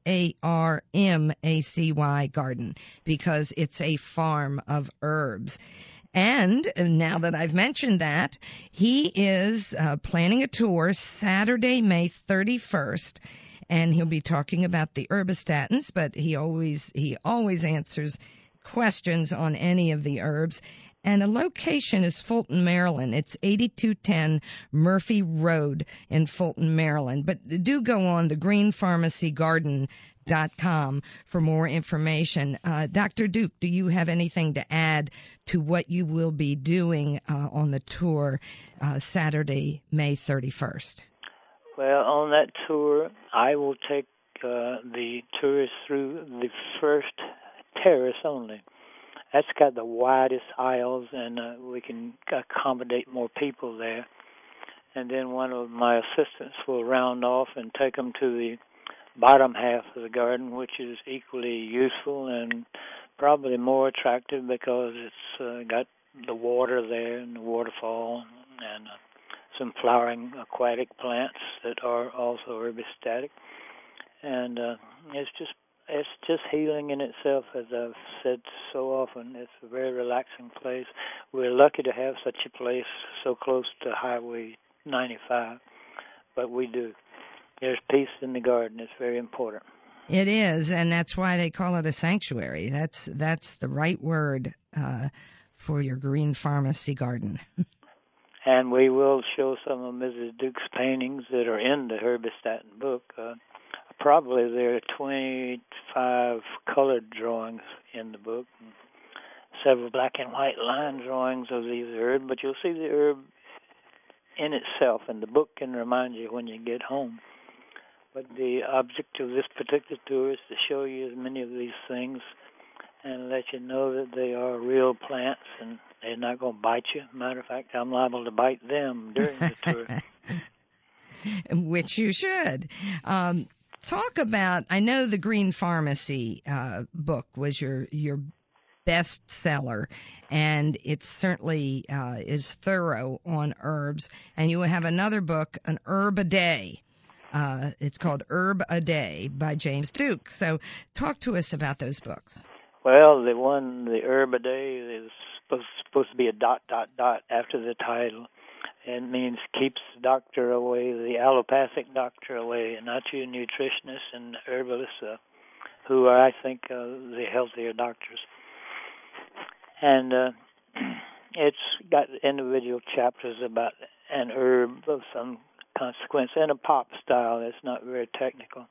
F-A-R-M-A-C-Y garden because it's a farm of herbs. And now that I've mentioned that, he is planning a tour Saturday, May 31st, and he'll be talking about the herbistatins, but he always answers questions on any of the herbs. And the location is Fulton, Maryland. It's 8210 Murphy Road in Fulton, Maryland. But do go on thegreenpharmacygarden.com for more information. Dr. Duke, do you have anything to add to what you will be doing on the tour Saturday, May 31st? Well, on that tour, I will take the tourists through the first terrace only. That's got the widest aisles, and we can accommodate more people there. And then one of my assistants will round off and take them to the bottom half of the garden, which is equally useful and probably more attractive because it's got the water there and the waterfall and some flowering aquatic plants that are also herbistatic. And it's just healing in itself, as I've said so often. It's a very relaxing place. We're lucky to have such a place so close to Highway 95, but we do. There's peace in the garden. It's very important. It is, and that's why they call it a sanctuary. That's the right word for your green pharmacy garden. And we will show some of Mrs. Duke's paintings that are in the herbistatin book. Probably there are 25 colored drawings in the book, and several black and white line drawings of these herbs, but you'll see the herb in itself, and the book can remind you when you get home. But the object of this particular tour is to show you as many of these things and let you know that they are real plants and they're not going to bite you. Matter of fact, I'm liable to bite them during the tour. Which you should. Talk about, I know the Green Pharmacy book was your best seller, and it certainly is thorough on herbs. And you have another book, An Herb a Day. It's called Herb a Day by James Duke. So talk to us about those books. Well, the Herb a Day, is supposed to be a ... after the title. It means keeps the doctor away, the allopathic doctor away, and not you nutritionists and herbalists, who are, I think, the healthier doctors. And it's got individual chapters about an herb of some consequence in a pop style. It's not very technical.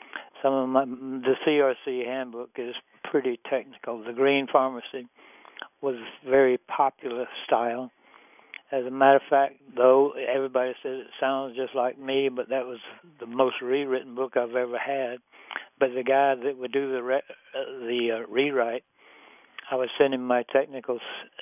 The CRC handbook is pretty technical. The Green Pharmacy was very popular style. As a matter of fact, though, everybody says it sounds just like me, but that was the most rewritten book I've ever had. But the guy that would do the rewrite, I would send him my technical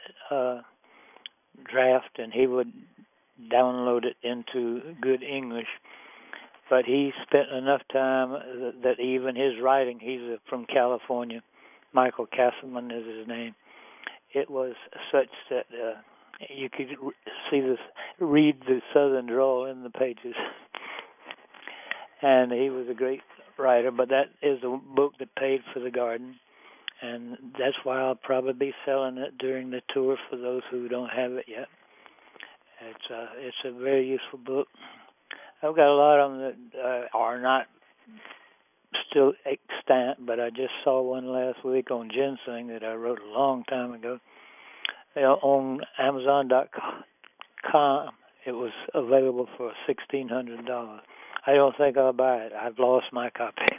draft, and he would download it into good English. But he spent enough time that even his writing, he's from California, Michael Castleman is his name, it was such that you could read the Southern drawl in the pages. And he was a great writer, but that is a book that paid for the garden, and that's why I'll probably be selling it during the tour for those who don't have it yet. It's a very useful book. I've got a lot of them that are not still extant, but I just saw one last week on ginseng that I wrote a long time ago. On Amazon.com, it was available for $1,600. I don't think I'll buy it. I've lost my copy.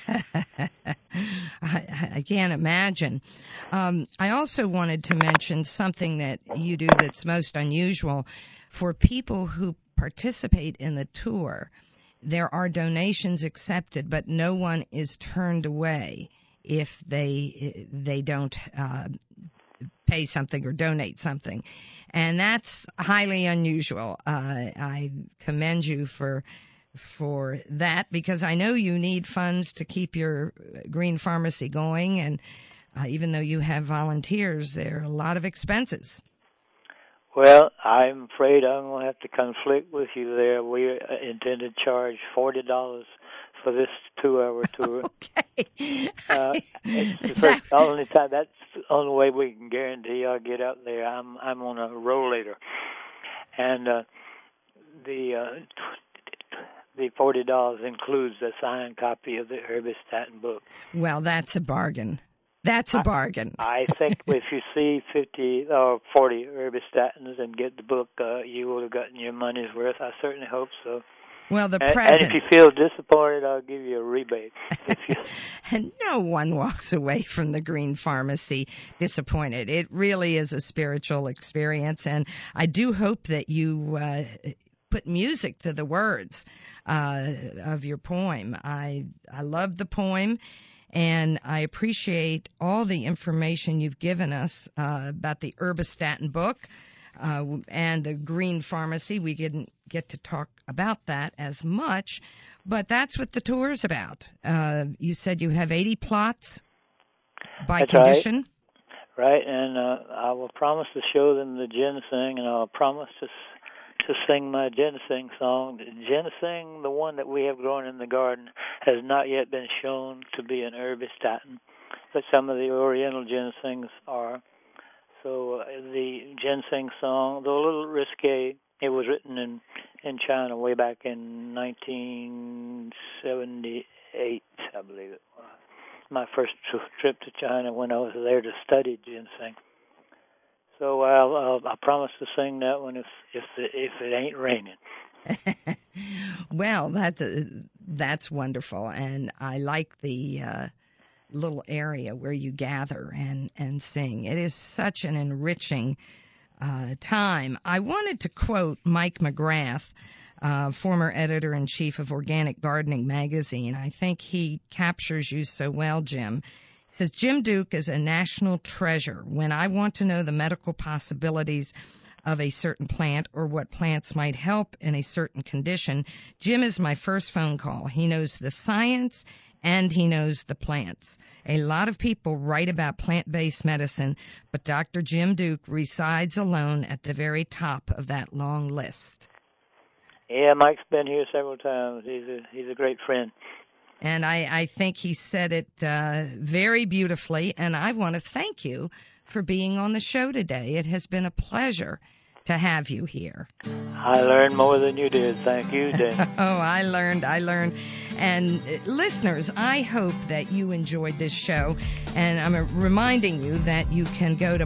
I can't imagine. I also wanted to mention something that you do that's most unusual for people who participate in the tour. there are donations accepted, but no one is turned away if they don't pay something or donate something. And that's highly unusual. I commend you for that, because I know you need funds to keep your green pharmacy going, and even though you have volunteers, there are a lot of expenses. Well, I'm afraid I'm going to have to conflict with you there. We intend to charge $40 for this 2-hour tour. Okay. It's the only time. That's the only way we can guarantee I'll get up there. I'm on a rollator, and the $40 includes a signed copy of the Herbistatin book. Well, that's a bargain. That's a bargain. I think if you see 50 or 40 Herbistatins and get the book, you would have gotten your money's worth. I certainly hope so. Well, and if you feel disappointed, I'll give you a rebate. And no one walks away from the Green Pharmacy disappointed. It really is a spiritual experience, and I do hope that you put music to the words of your poem. I love the poem, and I appreciate all the information you've given us about the Herbistatin book and the Green Pharmacy. We didn't get to talk about that as much, but that's what the tour is about. You said you have 80 plots by that's condition? Right, and I will promise to show them the ginseng, and I'll promise to sing my ginseng song. Ginseng, the one that we have growing in the garden, has not yet been shown to be an Herbistatin, but some of the oriental ginsengs are. So the ginseng song, though a little risque, it was written in China way back in 1978, I believe it was. My first trip to China when I was there to study ginseng. So I promise to sing that one if it ain't raining. Well, that's wonderful, and I like the little area where you gather and sing. It is such an enriching time. I wanted to quote Mike McGrath, former editor-in-chief of Organic Gardening magazine. I think he captures you so well, Jim. He says, Jim Duke is a national treasure. When I want to know the medical possibilities of a certain plant or what plants might help in a certain condition, Jim is my first phone call. He knows the science and he knows the plants. A lot of people write about plant-based medicine, but Dr. Jim Duke resides alone at the very top of that long list. Yeah, Mike's been here several times. He's a great friend. And I think he said it very beautifully, and I want to thank you for being on the show today. It has been a pleasure to have you here. I learned more than you did. Thank you, Dan. Oh, I learned. And listeners, I hope that you enjoyed this show. And I'm reminding you that you can go to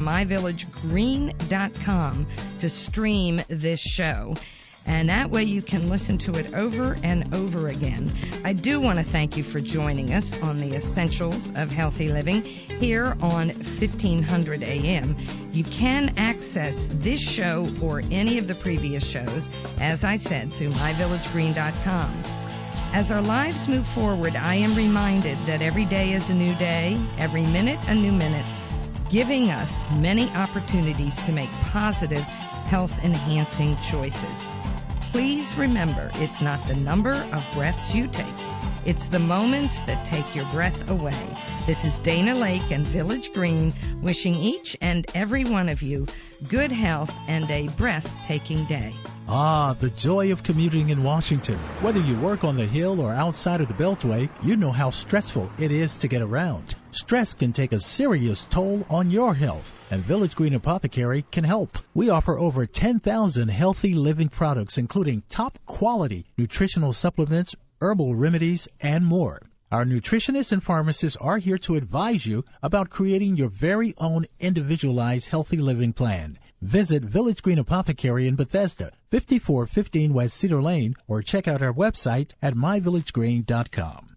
myvillagegreen.com to stream this show. And that way you can listen to it over and over again. I do want to thank you for joining us on the Essentials of Healthy Living here on 1500 AM. You can access this show or any of the previous shows, as I said, through myvillagegreen.com. As our lives move forward, I am reminded that every day is a new day, every minute a new minute, giving us many opportunities to make positive, health-enhancing choices. Please remember, it's not the number of breaths you take. It's the moments that take your breath away. This is Dana Lake and Village Green wishing each and every one of you good health and a breathtaking day. Ah, the joy of commuting in Washington. Whether you work on the Hill or outside of the Beltway, you know how stressful it is to get around. Stress can take a serious toll on your health, and Village Green Apothecary can help. We offer over 10,000 healthy living products, including top-quality nutritional supplements, herbal remedies, and more. Our nutritionists and pharmacists are here to advise you about creating your very own individualized healthy living plan. Visit Village Green Apothecary in Bethesda, 5415 West Cedar Lane, or check out our website at myvillagegreen.com.